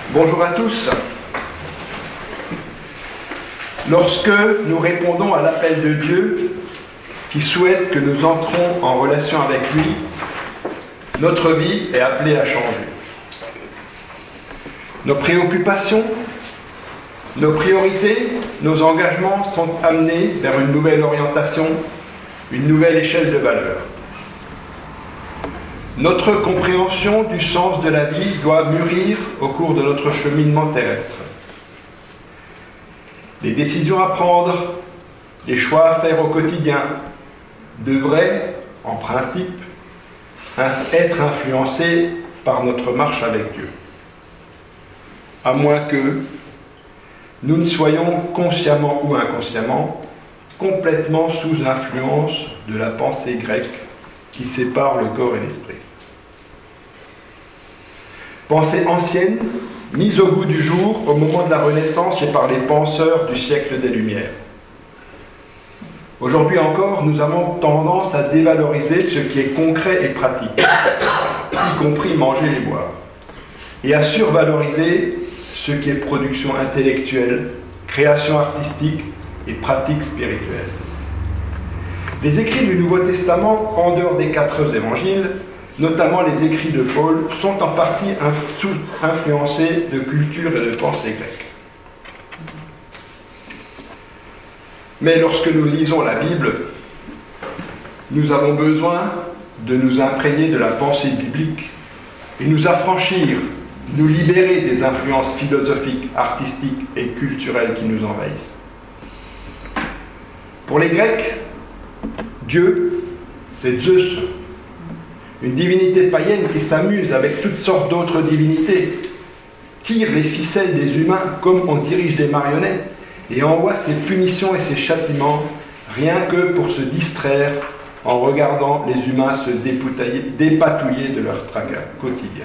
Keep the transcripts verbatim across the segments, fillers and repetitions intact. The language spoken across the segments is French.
Bonjour à tous. Lorsque nous répondons à l'appel de Dieu qui souhaite que nous entrons en relation avec lui, notre vie est appelée à changer. Nos préoccupations, nos priorités, nos engagements sont amenés vers une nouvelle orientation, une nouvelle échelle de valeurs. Notre compréhension du sens de la vie doit mûrir au cours de notre cheminement terrestre. Les décisions à prendre, les choix à faire au quotidien devraient, en principe, être influencés par notre marche avec Dieu. À moins que nous ne soyons consciemment ou inconsciemment complètement sous influence de la pensée grecque qui sépare le corps et l'esprit. Pensée ancienne, mise au goût du jour au moment de la Renaissance et par les penseurs du siècle des Lumières. Aujourd'hui encore, nous avons tendance à dévaloriser ce qui est concret et pratique, y compris manger et boire, et à survaloriser ce qui est production intellectuelle, création artistique et pratique spirituelle. Les écrits du Nouveau Testament, en dehors des quatre évangiles, notamment les écrits de Paul, sont en partie influencés de culture et de pensée grecque. Mais lorsque nous lisons la Bible, nous avons besoin de nous imprégner de la pensée biblique et nous affranchir, nous libérer des influences philosophiques, artistiques et culturelles qui nous envahissent. Pour les Grecs, Dieu, c'est Zeus, une divinité païenne qui s'amuse avec toutes sortes d'autres divinités, tire les ficelles des humains comme on dirige des marionnettes et envoie ses punitions et ses châtiments rien que pour se distraire en regardant les humains se dépatouiller de leur tracas quotidien.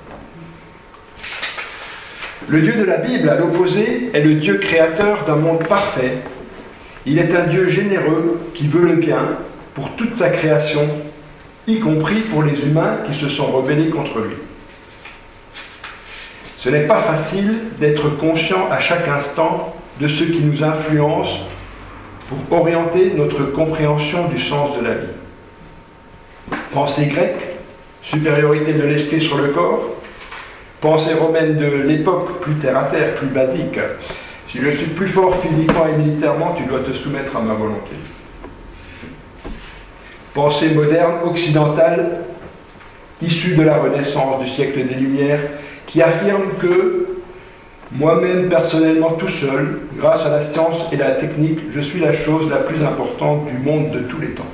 Le Dieu de la Bible, à l'opposé, est le Dieu créateur d'un monde parfait. Il est un Dieu généreux qui veut le bien pour toute sa création, y compris pour les humains qui se sont rebellés contre lui. Ce n'est pas facile d'être conscient à chaque instant de ce qui nous influence pour orienter notre compréhension du sens de la vie. Pensée grecque, supériorité de l'esprit sur le corps, pensée romaine de l'époque, plus terre-à-terre, plus basique. Si je suis plus fort physiquement et militairement, tu dois te soumettre à ma volonté. Pensée moderne, occidentale, issue de la Renaissance, du siècle des Lumières, qui affirme que moi-même, personnellement, tout seul, grâce à la science et la technique, je suis la chose la plus importante du monde de tous les temps.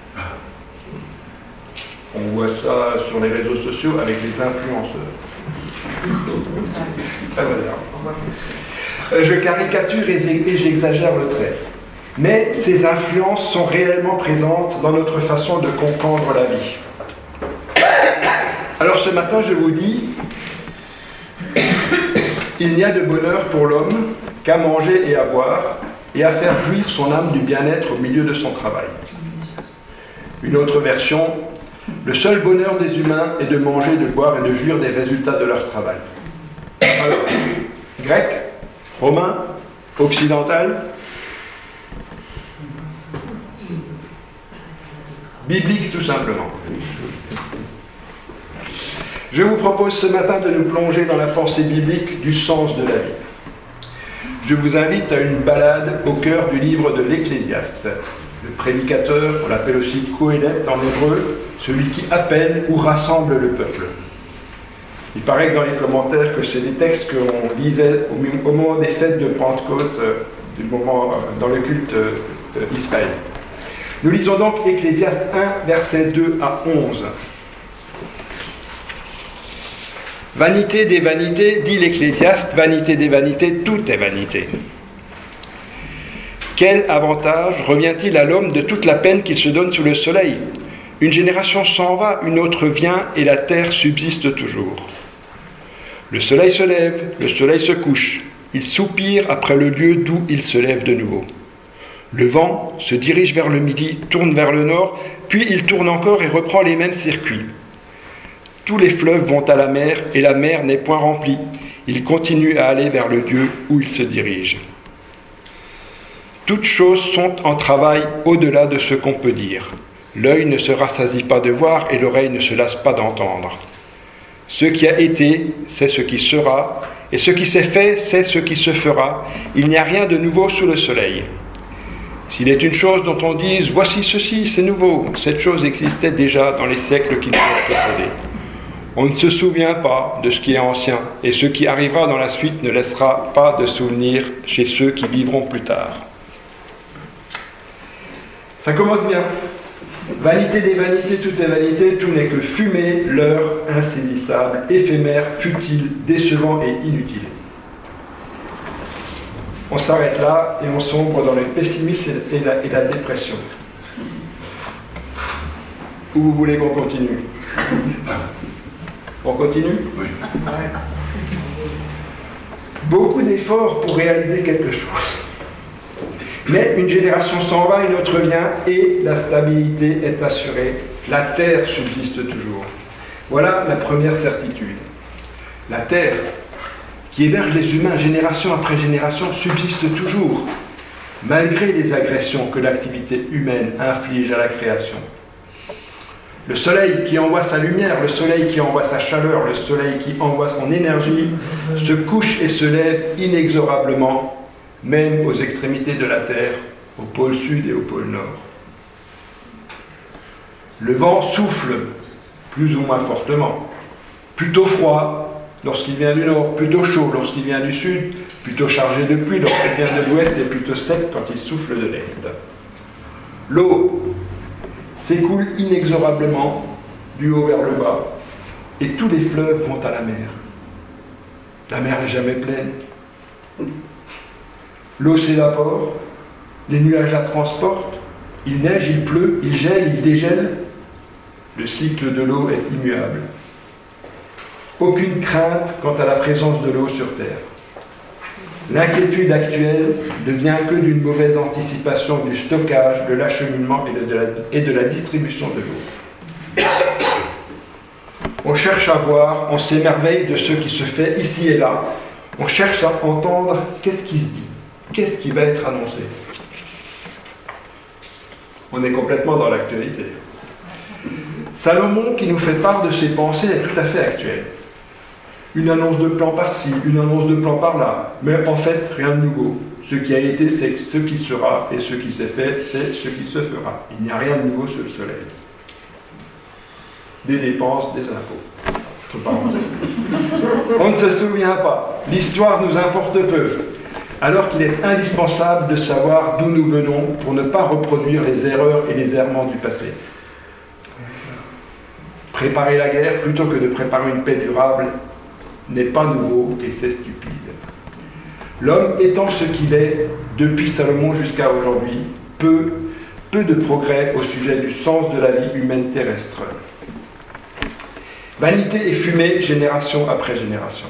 On voit ça sur les réseaux sociaux avec les influenceurs. Ah, voilà. Je caricature et j'exagère le trait. Mais ces influences sont réellement présentes dans notre façon de comprendre la vie. Alors ce matin, je vous dis, il n'y a de bonheur pour l'homme qu'à manger et à boire et à faire jouir son âme du bien-être au milieu de son travail. Une autre version, le seul bonheur des humains est de manger, de boire et de jouir des résultats de leur travail. Alors, grec, romain, occidental, biblique tout simplement. Je vous propose ce matin de nous plonger dans la pensée biblique du sens de la vie. Je vous invite à une balade au cœur du livre de l'Ecclésiaste. Le prédicateur, on l'appelle aussi Qohélet en hébreu, celui qui appelle ou rassemble le peuple. Il paraît que dans les commentaires que c'est des textes qu'on lisait au moment des fêtes de Pentecôte, du moment dans le culte d'Israël. Nous lisons donc Ecclésiaste un, versets deux à onze. Vanité des vanités, dit l'Ecclésiaste, vanité des vanités, tout est vanité. Quel avantage revient-il à l'homme de toute la peine qu'il se donne sous le soleil ? Une génération s'en va, une autre vient, et la terre subsiste toujours. Le soleil se lève, le soleil se couche, il soupire après le lieu d'où il se lève de nouveau. Le vent se dirige vers le midi, tourne vers le nord, puis il tourne encore et reprend les mêmes circuits. Tous les fleuves vont à la mer, et la mer n'est point remplie. il continue à aller vers le Dieu où il se dirige. Toutes choses sont en travail au-delà de ce qu'on peut dire. L'œil ne se rassasie pas de voir et l'oreille ne se lasse pas d'entendre. Ce qui a été, c'est ce qui sera, et ce qui s'est fait, c'est ce qui se fera. Il n'y a rien de nouveau sous le soleil. S'il est une chose dont on dise « voici ceci, c'est nouveau », cette chose existait déjà dans les siècles qui nous ont précédés. On ne se souvient pas de ce qui est ancien, et ce qui arrivera dans la suite ne laissera pas de souvenir chez ceux qui vivront plus tard. Ça commence bien. Vanité des vanités, tout est vanité, tout n'est que fumée, leurre, insaisissable, éphémère, futile, décevant et inutile. On s'arrête là et on sombre dans le pessimisme et la, et la dépression. Ou vous voulez qu'on continue ? On continue ? Oui. Beaucoup d'efforts pour réaliser quelque chose. Mais une génération s'en va, une autre vient, et la stabilité est assurée. La terre subsiste toujours. Voilà la première certitude. La terre, qui héberge les humains génération après génération, subsiste toujours, malgré les agressions que l'activité humaine inflige à la création. Le soleil qui envoie sa lumière, le soleil qui envoie sa chaleur, le soleil qui envoie son énergie, se couche et se lève inexorablement, même aux extrémités de la Terre, au pôle sud et au pôle nord. Le vent souffle, plus ou moins fortement, plutôt froid lorsqu'il vient du nord, plutôt chaud lorsqu'il vient du sud, plutôt chargé de pluie lorsqu'il vient de l'ouest et plutôt sec quand il souffle de l'est. L'eau s'écoule inexorablement du haut vers le bas, et tous les fleuves vont à la mer. La mer n'est jamais pleine. L'eau s'évapore, les nuages la transportent, il neige, il pleut, il gèle, il dégèle. Le cycle de l'eau est immuable. Aucune crainte quant à la présence de l'eau sur Terre. L'inquiétude actuelle ne vient que d'une mauvaise anticipation du stockage, de l'acheminement et de la, et de la distribution de l'eau. On cherche à voir, on s'émerveille de ce qui se fait ici et là. On cherche à entendre qu'est-ce qui se dit. Qu'est-ce qui va être annoncé ? On est complètement dans l'actualité. Salomon, qui nous fait part de ses pensées, est tout à fait actuel. Une annonce de plan par-ci, une annonce de plan par-là, mais en fait, rien de nouveau. Ce qui a été, c'est ce qui sera, et ce qui s'est fait, c'est ce qui se fera. Il n'y a rien de nouveau sous le soleil. Des dépenses, des impôts. Entre parenthèses. On ne se souvient pas. L'histoire nous importe peu. Alors qu'il est indispensable de savoir d'où nous venons pour ne pas reproduire les erreurs et les errements du passé. Préparer la guerre plutôt que de préparer une paix durable n'est pas nouveau et c'est stupide. L'homme étant ce qu'il est, depuis Salomon jusqu'à aujourd'hui, peu, peu de progrès au sujet du sens de la vie humaine terrestre. Vanité et fumée, génération après génération.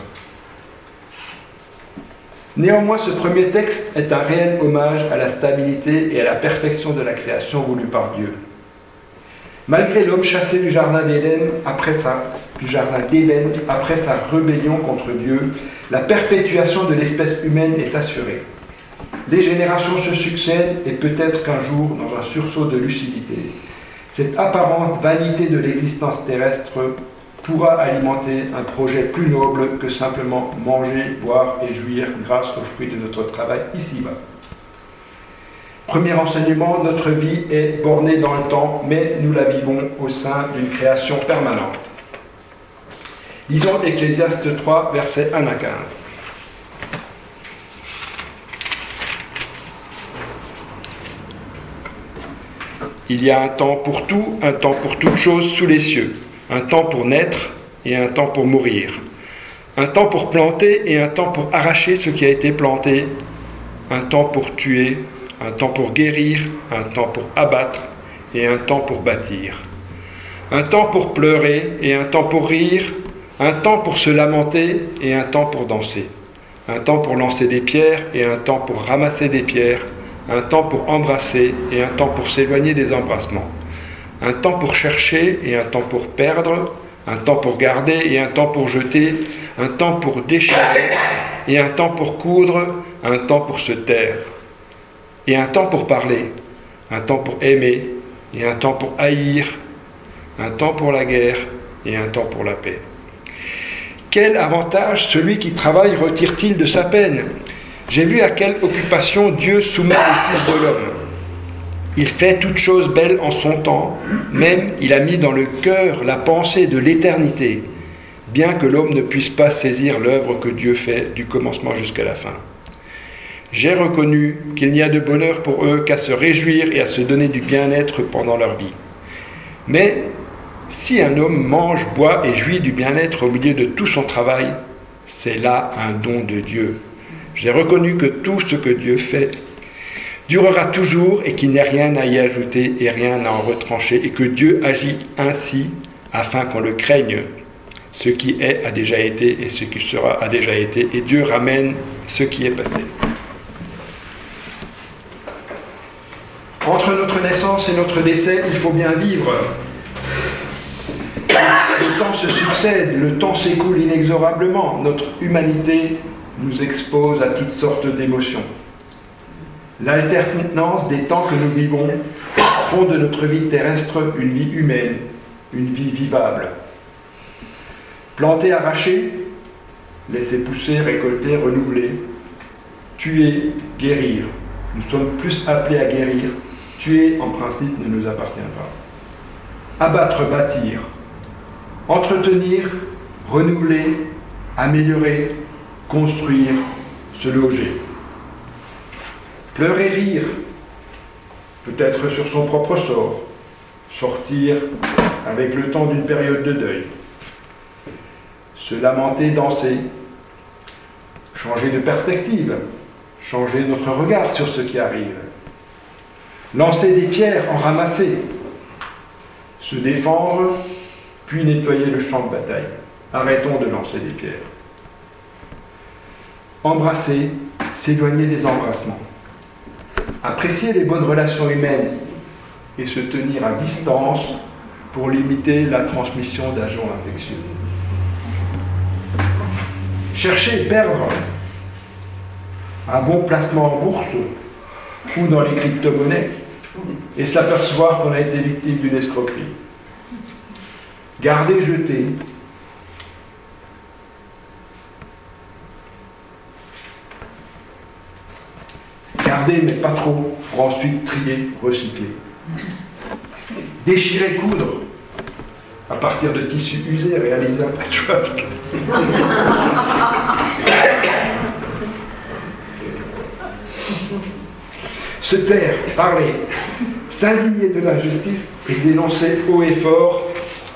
Néanmoins, ce premier texte est un réel hommage à la stabilité et à la perfection de la création voulue par Dieu. Malgré l'homme chassé du jardin d'Éden après sa, du jardin d'Éden, après sa rébellion contre Dieu, la perpétuation de l'espèce humaine est assurée. Les générations se succèdent et peut-être qu'un jour, dans un sursaut de lucidité, cette apparente vanité de l'existence terrestre pourra alimenter un projet plus noble que simplement manger, boire et jouir grâce aux fruits de notre travail ici-bas. Premier enseignement, notre vie est bornée dans le temps, mais nous la vivons au sein d'une création permanente. Lisons Ecclésiaste trois, versets un à quinze. Il y a un temps pour tout, un temps pour toute chose sous les cieux, un temps pour naître et un temps pour mourir, un temps pour planter et un temps pour arracher ce qui a été planté, un temps pour tuer, un temps pour guérir, un temps pour abattre et un temps pour bâtir, un temps pour pleurer et un temps pour rire, un temps pour se lamenter et un temps pour danser, un temps pour lancer des pierres et un temps pour ramasser des pierres, un temps pour embrasser et un temps pour s'éloigner des embrassements, un temps pour chercher et un temps pour perdre, un temps pour garder et un temps pour jeter, un temps pour déchirer et un temps pour coudre, un temps pour se taire, et un temps pour parler, un temps pour aimer et un temps pour haïr, un temps pour la guerre et un temps pour la paix. Quel avantage celui qui travaille retire-t-il de sa peine? J'ai vu à quelle occupation Dieu soumet les fils de l'homme. Il fait toutes choses belles en son temps, même il a mis dans le cœur la pensée de l'éternité, bien que l'homme ne puisse pas saisir l'œuvre que Dieu fait du commencement jusqu'à la fin. J'ai reconnu qu'il n'y a de bonheur pour eux qu'à se réjouir et à se donner du bien-être pendant leur vie. Mais si un homme mange, boit et jouit du bien-être au milieu de tout son travail, c'est là un don de Dieu. J'ai reconnu que tout ce que Dieu fait durera toujours et qu'il n'y a rien à y ajouter et rien à en retrancher, et que Dieu agit ainsi afin qu'on le craigne. Ce qui est a déjà été et ce qui sera a déjà été, et Dieu ramène ce qui est passé. Entre notre naissance et notre décès, il faut bien vivre. Le temps se succède, le temps s'écoule inexorablement. Notre humanité nous expose à toutes sortes d'émotions. L'alternance des temps que nous vivons font de notre vie terrestre une vie humaine, une vie vivable. Planter, arracher, laisser pousser, récolter, renouveler, tuer, guérir. Nous sommes plus appelés à guérir. Tuer, en principe, ne nous appartient pas. Abattre, bâtir. Entretenir, renouveler, améliorer, construire, se loger. Pleurer, rire, peut-être sur son propre sort, sortir avec le temps d'une période de deuil. Se lamenter, danser, changer de perspective, changer notre regard sur ce qui arrive. Lancer des pierres, en ramasser, se défendre, puis nettoyer le champ de bataille. Arrêtons de lancer des pierres. Embrasser, s'éloigner des embrassements. Apprécier les bonnes relations humaines et se tenir à distance pour limiter la transmission d'agents infectieux. Chercher et perdre un bon placement en bourse ou dans les crypto-monnaies et s'apercevoir qu'on a été victime d'une escroquerie. Garder, jeter. Garder, mais pas trop, pour ensuite trier, recycler. Déchirer, coudre, à partir de tissus usés, réaliser un patchwork. Se taire, parler, s'indigner de l'injustice et dénoncer haut et fort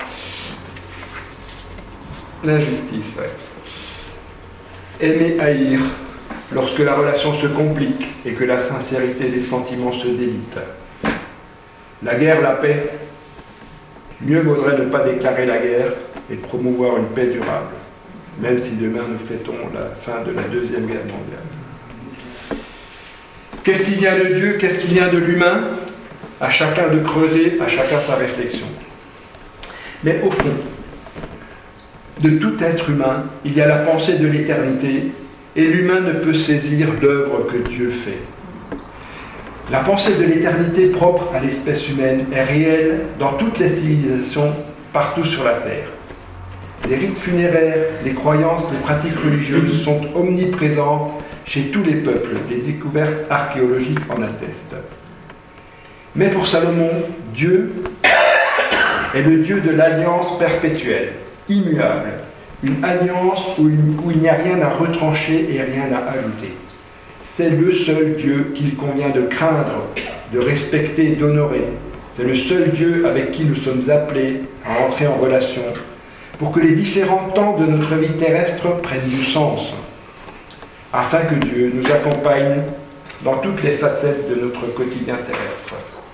l'injustice. Ouais. Aimer, haïr, lorsque la relation se complique et que la sincérité des sentiments se délite. La guerre, la paix, mieux vaudrait ne pas déclarer la guerre et promouvoir une paix durable, même si demain nous fêtons la fin de la Deuxième Guerre mondiale. Qu'est-ce qui vient de Dieu? Qu'est-ce qui vient de l'humain? À chacun de creuser, à chacun sa réflexion. Mais au fond, de tout être humain, il y a la pensée de l'éternité, et l'humain ne peut saisir l'œuvre que Dieu fait. La pensée de l'éternité propre à l'espèce humaine est réelle dans toutes les civilisations, partout sur la Terre. Les rites funéraires, les croyances, les pratiques religieuses sont omniprésentes chez tous les peuples. Les découvertes archéologiques en attestent. Mais pour Salomon, Dieu est le Dieu de l'alliance perpétuelle, immuable, une alliance où il, où il n'y a rien à retrancher et rien à ajouter. C'est le seul Dieu qu'il convient de craindre, de respecter, d'honorer. C'est le seul Dieu avec qui nous sommes appelés à entrer en relation pour que les différents temps de notre vie terrestre prennent du sens, afin que Dieu nous accompagne dans toutes les facettes de notre quotidien terrestre.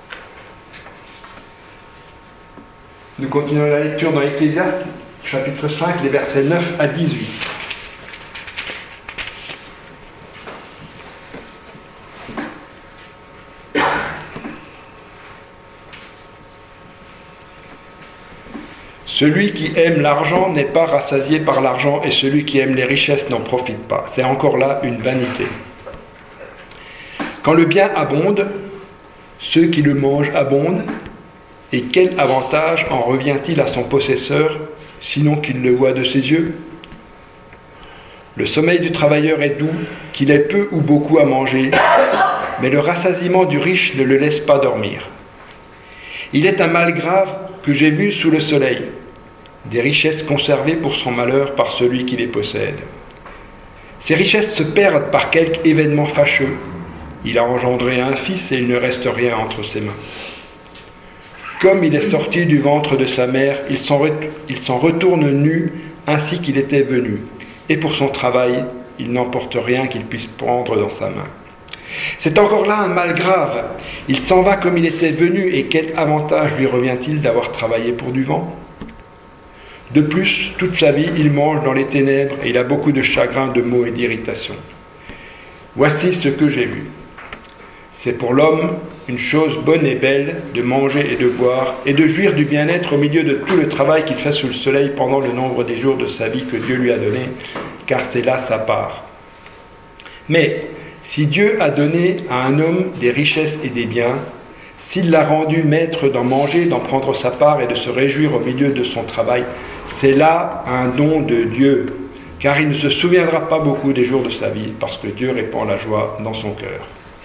Nous continuons la lecture dans l'Ecclésiaste, chapitre cinq, les versets neuf à dix-huit. Celui qui aime l'argent n'est pas rassasié par l'argent, et celui qui aime les richesses n'en profite pas. C'est encore là une vanité. Quand le bien abonde, ceux qui le mangent abondent, et quel avantage en revient-il à son possesseur, sinon qu'il le voit de ses yeux ? Le sommeil du travailleur est doux, qu'il ait peu ou beaucoup à manger, mais le rassasiement du riche ne le laisse pas dormir. Il est un mal grave que j'ai vu sous le soleil, des richesses conservées pour son malheur par celui qui les possède. Ces richesses se perdent par quelque événement fâcheux. Il a engendré un fils et il ne reste rien entre ses mains. Comme il est sorti du ventre de sa mère, il s'en, re- il s'en retourne nu ainsi qu'il était venu. Et pour son travail, il n'emporte rien qu'il puisse prendre dans sa main. C'est encore là un mal grave. Il s'en va comme il était venu, et quel avantage lui revient-il d'avoir travaillé pour du vent ? De plus, toute sa vie, il mange dans les ténèbres et il a beaucoup de chagrin, de maux et d'irritation. Voici ce que j'ai vu. C'est pour l'homme une chose bonne et belle de manger et de boire et de jouir du bien-être au milieu de tout le travail qu'il fait sous le soleil pendant le nombre des jours de sa vie que Dieu lui a donné, car c'est là sa part. Mais si Dieu a donné à un homme des richesses et des biens, s'il l'a rendu maître d'en manger, d'en prendre sa part et de se réjouir au milieu de son travail, c'est là un don de Dieu, car il ne se souviendra pas beaucoup des jours de sa vie, parce que Dieu répand la joie dans son cœur.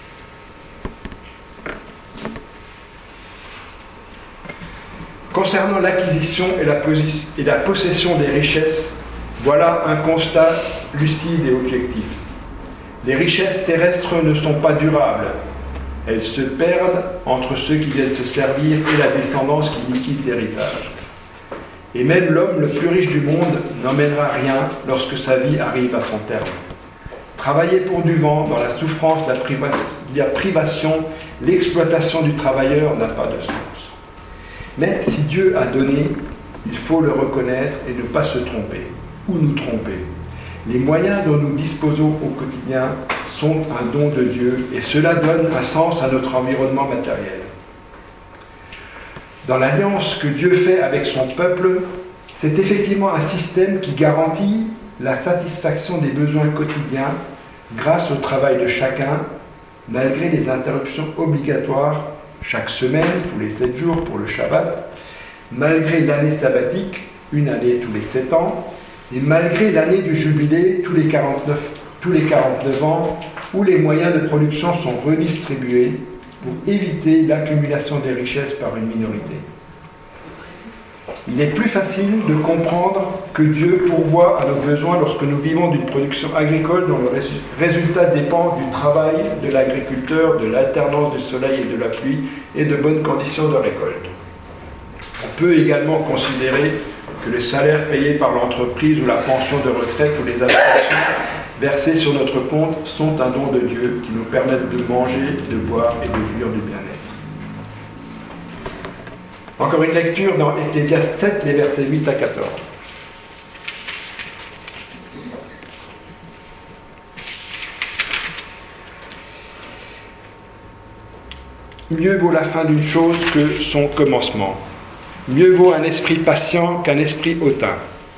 Concernant l'acquisition et la, posi- et la possession des richesses, voilà un constat lucide et objectif. Les richesses terrestres ne sont pas durables. Elles se perdent entre ceux qui viennent se servir et la descendance qui liquide l'héritage. Et même l'homme le plus riche du monde n'emmènera rien lorsque sa vie arrive à son terme. Travailler pour du vent, dans la souffrance, la, priva- la privation, l'exploitation du travailleur n'a pas de sens. Mais si Dieu a donné, il faut le reconnaître et ne pas se tromper, ou nous tromper. Les moyens dont nous disposons au quotidien sont un don de Dieu, et cela donne un sens à notre environnement matériel. Dans l'alliance que Dieu fait avec son peuple, c'est effectivement un système qui garantit la satisfaction des besoins quotidiens grâce au travail de chacun, malgré les interruptions obligatoires chaque semaine, tous les sept jours pour le Shabbat, malgré l'année sabbatique, une année tous les sept ans, et malgré l'année du jubilé, tous les quarante-neuf, tous les quarante-neuf ans, où les moyens de production sont redistribués pour éviter l'accumulation des richesses par une minorité. Il est plus facile de comprendre que Dieu pourvoit à nos besoins lorsque nous vivons d'une production agricole dont le résultat dépend du travail de l'agriculteur, de l'alternance du soleil et de la pluie et de bonnes conditions de récolte. On peut également considérer que les salaires payés par l'entreprise ou la pension de retraite ou les allocations versées sur notre compte sont un don de Dieu qui nous permettent de manger, de boire et de jouir du bien-être. Encore une lecture dans Ecclésiaste sept, les versets huit à quatorze. Mieux vaut la fin d'une chose que son commencement. Mieux vaut un esprit patient qu'un esprit hautain.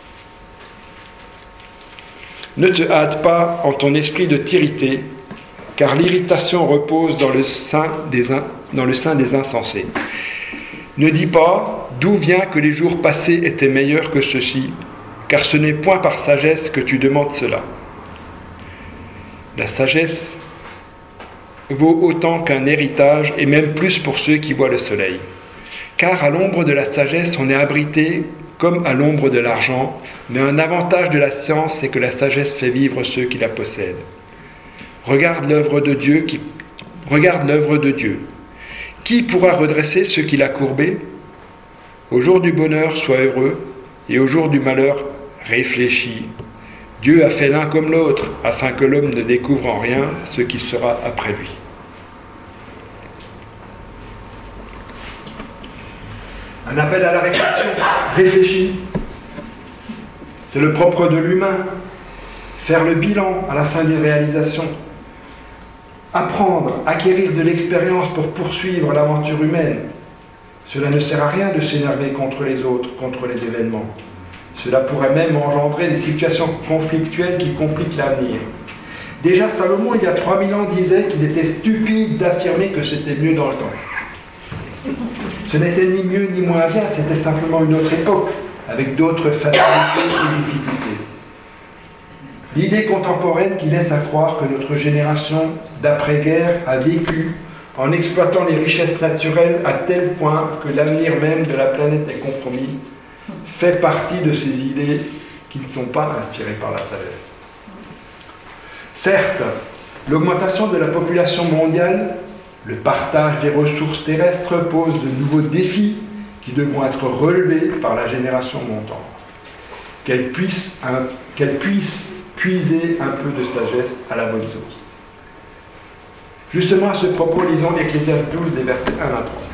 Ne te hâte pas en ton esprit de t'irriter, car l'irritation repose dans le sein des, in, dans le sein des insensés. Ne dis pas d'où vient que les jours passés étaient meilleurs que ceux-ci, car ce n'est point par sagesse que tu demandes cela. La sagesse vaut autant qu'un héritage, et même plus pour ceux qui voient le soleil. Car à l'ombre de la sagesse, on est abrité comme à l'ombre de l'argent, mais un avantage de la science, c'est que la sagesse fait vivre ceux qui la possèdent. Regarde l'œuvre de Dieu, qui... Regarde l'œuvre de Dieu. Qui pourra redresser ceux qu'il a courbés ? Au jour du bonheur, sois heureux, et au jour du malheur, réfléchis. Dieu a fait l'un comme l'autre, afin que l'homme ne découvre en rien ce qui sera après lui. Un appel à la réflexion. Réfléchis. C'est le propre de l'humain. Faire le bilan à la fin d'une réalisation. Apprendre, acquérir de l'expérience pour poursuivre l'aventure humaine. Cela ne sert à rien de s'énerver contre les autres, contre les événements. Cela pourrait même engendrer des situations conflictuelles qui compliquent l'avenir. Déjà, Salomon, il y a trois mille ans, disait qu'il était stupide d'affirmer que c'était mieux dans le temps. Ce n'était ni mieux ni moins bien, c'était simplement une autre époque, avec d'autres facilités et difficultés. L'idée contemporaine qui laisse à croire que notre génération d'après-guerre a vécu en exploitant les richesses naturelles à tel point que l'avenir même de la planète est compromis, fait partie de ces idées qui ne sont pas inspirées par la sagesse. Certes, l'augmentation de la population mondiale, le partage des ressources terrestres pose de nouveaux défis qui devront être relevés par la génération montante. Qu'elle puisse, un, qu'elle puisse puiser un peu de sagesse à la bonne source. Justement, à ce propos, lisons Ecclésiaste douze, des versets un à trois.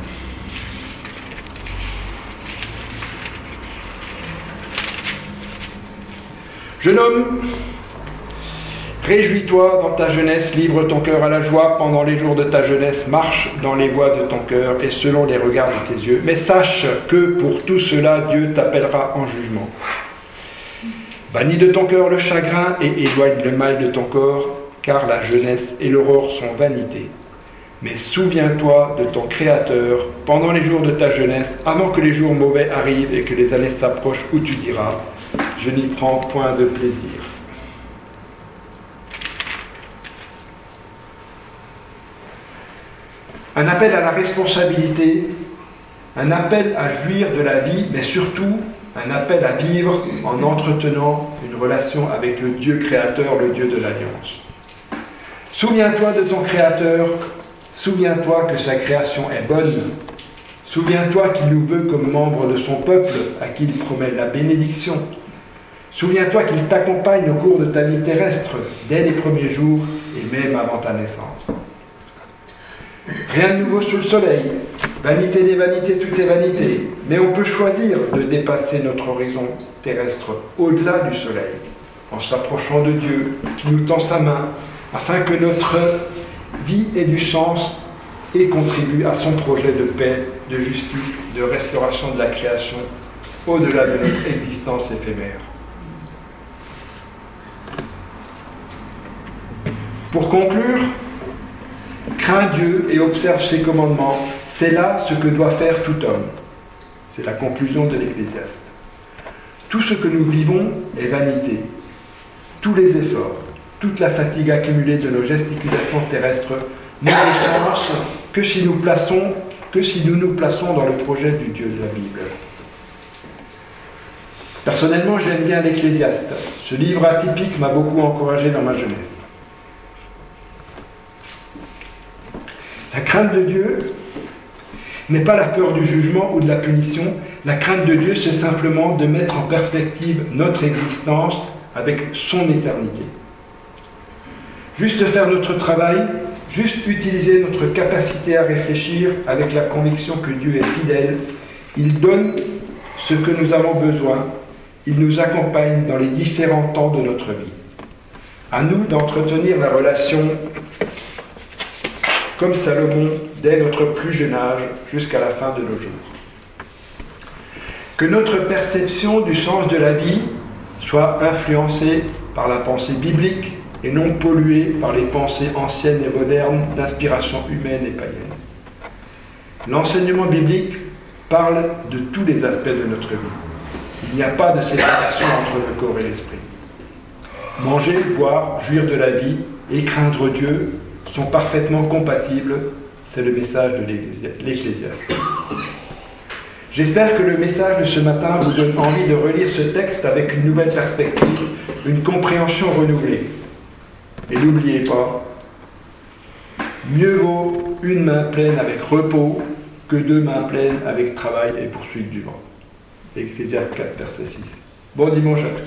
Jeune homme, réjouis-toi dans ta jeunesse, livre ton cœur à la joie pendant les jours de ta jeunesse, marche dans les voies de ton cœur et selon les regards de tes yeux. Mais sache que pour tout cela, Dieu t'appellera en jugement. Bannis de ton cœur le chagrin et éloigne le mal de ton corps, car la jeunesse et l'aurore sont vanité. Mais souviens-toi de ton Créateur pendant les jours de ta jeunesse, avant que les jours mauvais arrivent et que les années s'approchent où tu diras « Je n'y prends point de plaisir ». Un appel à la responsabilité, un appel à jouir de la vie, mais surtout un appel à vivre en entretenant une relation avec le Dieu créateur, le Dieu de l'Alliance. Souviens-toi de ton Créateur, souviens-toi que sa création est bonne, souviens-toi qu'il nous veut comme membres de son peuple, à qui il promet la bénédiction. Souviens-toi qu'il t'accompagne au cours de ta vie terrestre, dès les premiers jours et même avant ta naissance. Rien de nouveau sous le soleil, vanité des vanités, tout est vanité, mais on peut choisir de dépasser notre horizon terrestre au-delà du soleil, en s'approchant de Dieu qui nous tend sa main, afin que notre vie ait du sens et contribue à son projet de paix, de justice, de restauration de la création, au-delà de notre existence éphémère. Pour conclure, crains Dieu et observe ses commandements, c'est là ce que doit faire tout homme. C'est la conclusion de l'Ecclésiaste. Tout ce que nous vivons est vanité. Tous les efforts, toute la fatigue accumulée de nos gesticulations terrestres n'ont de sens que si nous plaçons, que si nous nous plaçons dans le projet du Dieu de la Bible. Personnellement, j'aime bien l'Ecclésiaste. Ce livre atypique m'a beaucoup encouragé dans ma jeunesse. La crainte de Dieu n'est pas la peur du jugement ou de la punition. La crainte de Dieu, c'est simplement de mettre en perspective notre existence avec son éternité. Juste faire notre travail, juste utiliser notre capacité à réfléchir avec la conviction que Dieu est fidèle. Il donne ce que nous avons besoin. Il nous accompagne dans les différents temps de notre vie. À nous d'entretenir la relation comme Salomon dès notre plus jeune âge jusqu'à la fin de nos jours. Que notre perception du sens de la vie soit influencée par la pensée biblique et non polluée par les pensées anciennes et modernes d'inspiration humaine et païenne. L'enseignement biblique parle de tous les aspects de notre vie. Il n'y a pas de séparation entre le corps et l'esprit. Manger, boire, jouir de la vie et craindre Dieu sont parfaitement compatibles, c'est le message de l'Ecclésiaste. J'espère que le message de ce matin vous donne envie de relire ce texte avec une nouvelle perspective, une compréhension renouvelée. Et n'oubliez pas, mieux vaut une main pleine avec repos que deux mains pleines avec travail et poursuite du vent. Ecclésiaste quatre, verset six. Bon dimanche à tous.